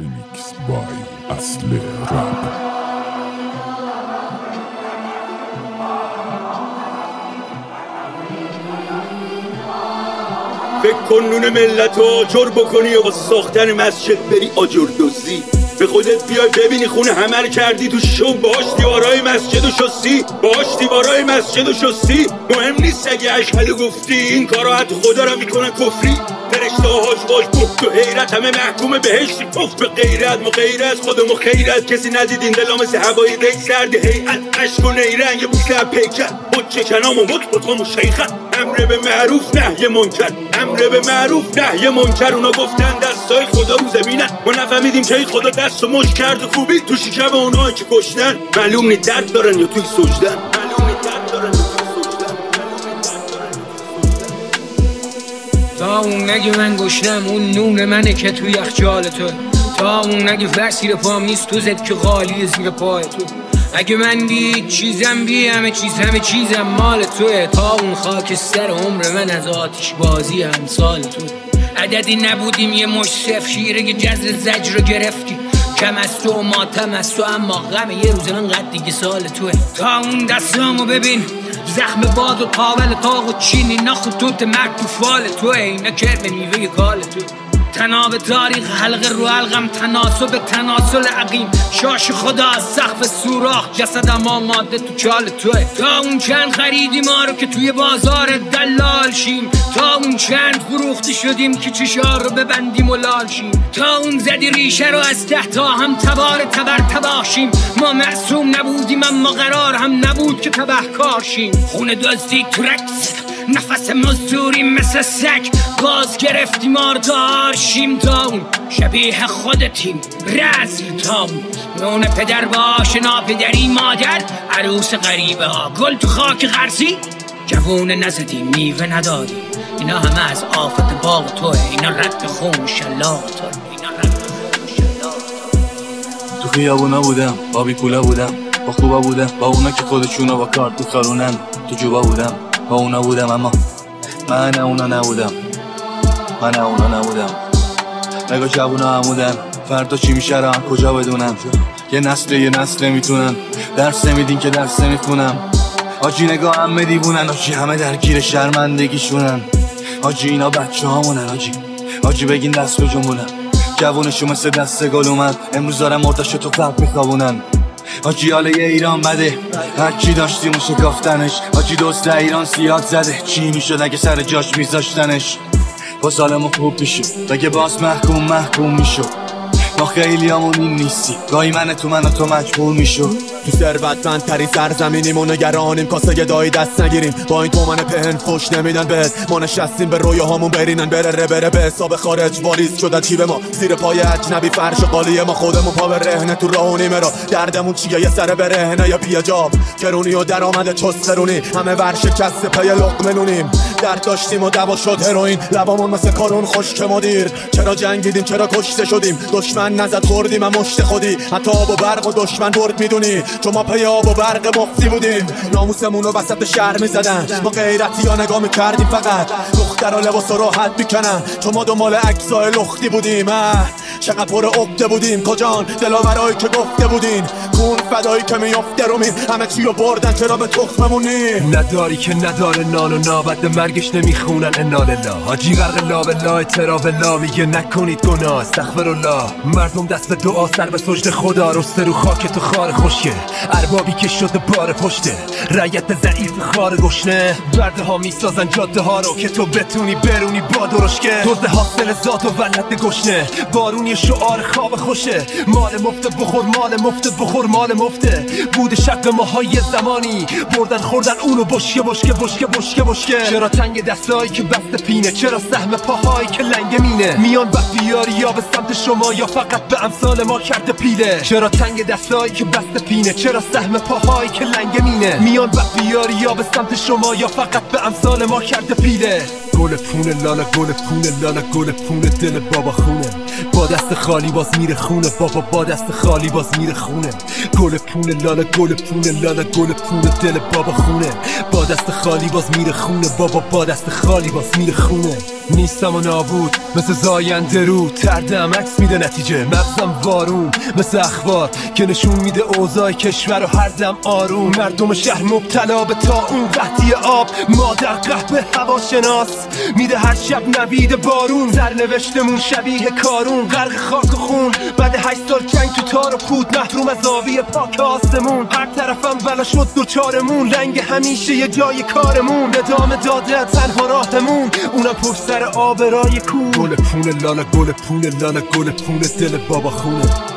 Remix by Asle Rap. فکر کن نون ملت رو آجر بکنی و واسه ساختن مسجد بری آجر دزدی. به خودت بیای ببینی خونه همه رو کردی تو شو. باش دیوارای مسجد و شستی، باش دیوارای مسجد و شستی. مهم نیست اگه اشهدو گفتی، این کارا حتی خدا را میکنن کفری. فرشته هاش باش بخت و حیرت، همه محکوم بهشتی. پف به غیرت، ما غیر از خودمو خیرت. کسی ندید این دلا مثل هوای دی سرد هیئت. عشق و نیرنگ بوسه پیکر، مچه کنام و مطبطم و شیخت. امر به معروف نهی منکر، امر به معروف نهی منکر. اونا گفتن دستای خدا رو زمینن، ما نفهمیدیم که خدا دست و مش کرد و کوبی تو شکم اونایی که کشتن. معلوم نی درد دارن یا توی سجدن، معلوم نی درد دارن یا توی سجدن. تا اون نگه من گشنم، اون نون منه که توی یخچال تو. تا اون نگه وسیر پام نیست تو زد که غالی زیر پای تو. اگه من بی چیزم بی همه چیزم مال توه. تا اون خاک سر عمر من از آتش بازی امثال تو. عددی نبودیم یه مش صف شیره که جزر زجر رو گرفتی. کم از تو و ماتم از تو، اما غم یه روز انقدر دیگه سال توه. تا اون دستامو ببین، زخم باد و تاول تاق و چینی نخطوط مرد تو فال توه. اینا کرم میوه کال توه. تناب تاریخ حلقه رو حلقم، تناسب تناسل عقیم. شاش خدا از سقف سوراخ، جسدم آماده تو چال توه. تا اون چند خریدی ما رو که توی بازار دلال شیم. تا اون چند فروختی شدیم که چشار رو ببندیم و لال شیم. تا اون زدی ریشه رو از تحت هم تبار تبر تباشیم. ما معصوم نبودیم اما قرار هم نبود که تبهکار شیم. خونه دزدی تو رقص، نفس مزدوری مثل سگ. گاز گرفتیم آردار شیم. تا اون شبیه خودتیم رزل. تا اون نون پدر باش ناپدری مادر. عروس غریبه ها گل تو خاک غرسی. جوون نزدیم میوه ندادیم، اینا همه از آفت باغ توه. اینا رد خون شلاق توه. تو خیابونا بودم، با بیپولا بودم، با خوبا بودم، با اونا که خودشونو با کارت میخارونن. تو جوبا بودم، با اونا بودم، اما من اونا نبودم. نگاه جوونا همودن، فردا چی میشه را کجا بدونم. یه نسل میتونن درس نمیدین که درس نمیخونم. آجی نگاه همه دیوونن، آجی همه درگیر شرمندگیشونن. آجی اینا بچه هامونن، آجی بگین دست به جنبونن. جوونشو مثل دست گل اومد، امروز دارم مرداشو تو فرق میخوابونن. آجی حاله یه ایران بده، هرچی داشتیم و شکافتنش. آجی دوست ایران سیاد زده، چی میشد اگه سر جاش میذاشتنش. باز حالمو خوب میشد بگه باز محکوم میشد. ما خیلی همون این نیستی، گاهی من و تو مجبور میشد. تو ثروتمندترین سرزمینیم و نگرانیم کاسه گدایی دست نگیریم. با این تومن پهن فوش نمیدن بهت، ما نشستیم به رویاهامون برینن. بره به حساب خارج واریز شدن چی به ما. زیر پای اجنبی فرش قالیه، ما خودمون پا به رهنه تو راه و نیمه را. دردمون چیه یه سر به رهنه یا بیجاب کرونی و درآمد چسترونی. همه ورشکسته پی لقمه نونیم، درد داشتیم و دوا شد هروئین. لبامون مثل کارون خشک مدیر، چرا جنگیدیم چرا کشته شدیم. دشمن نزد خوردیم هم مشت خودی، حتی آب و برق و دشمن برد میدونی. چون ما پی آب و برق مفتی بودیم، ناموسمون رو وسط شهر میزدن. ما غیرتی ها نگاه میکردیم فقط، دخترها لباس راحت میکنن. چون ما دنبال عکسای لختی بودیم. چقدر پر عقده بودیم کجان دلاورایی که گفته بودین. کون فدایی که میفته رو مین، همه چی رو بردن چرا به تخممونیم. نداری که نداره نان و نابد مرگش نمیخونن انالله. حاجی غرق لابلا اعترافلا، میگه نکنید گناه استغفرالله. مردم دست به دعا سر به سجد خدا، رسته رو خاک تو خار خشکه. اربابی که شده بار پشته، رعیت ضعیف خار گشنه. برده ها میسازن جاده ها رو که تو بتونی برونی با درشکه. دوزه حاصل ذات و ولد گشنه، بارونی شعار خواب خوشه. مال مفته بخور مال مفته بخور مال مفته. بود شق ماهای زمانی، بردن خوردن اونو بشکه. چرا تنگ دستایی که بسته پینه، چرا سهم پاهایی که لنگ مینه. میان بخیاری یا به سمت شما یا فقط به امثال ما کرده پیله. چرا تنگ دستایی که بسته پینه، چرا سهم پاهایی که لنگ مینه. میان بخیاری یا به سمت شما یا فقط به امثال ما کرده پیله. گل پونه لالا گل پونه لالا گل پونه دل بابا خونه. با دست خالی باز میره خونه بابا، با دست خالی باز میره خونه. گل پونه لالا گل پونه لالا گل پونه دل بابا خونه. با دست خالی باز میره خونه بابا، با دست خالی باز میره خونه. نیستم و نابود مثل زاینده رو، تردم عکس میده نتیجه مغزم وارون مثل اخبار که نشون میده اوضاع کشور و هر دم آروم. مردم شهر مبتلا به طاعون قحطی آب، مادر قهوه هواشناس میده هر شب نوید بارون. سرنوشتمون شبیه کارون غرق خاک و خون، بعد 8 سال جنگ تو تار و پود، محروم از آبی پاک آسمون. هر طرفم بلا شد دوچارمون، لنگ همیشه یه جای کارمون. ادامه داده تنها راهمون، اونم پشت سر آبرای کون. گل پونه لالا گل پونه لالا گل پونه دل بابا خونه.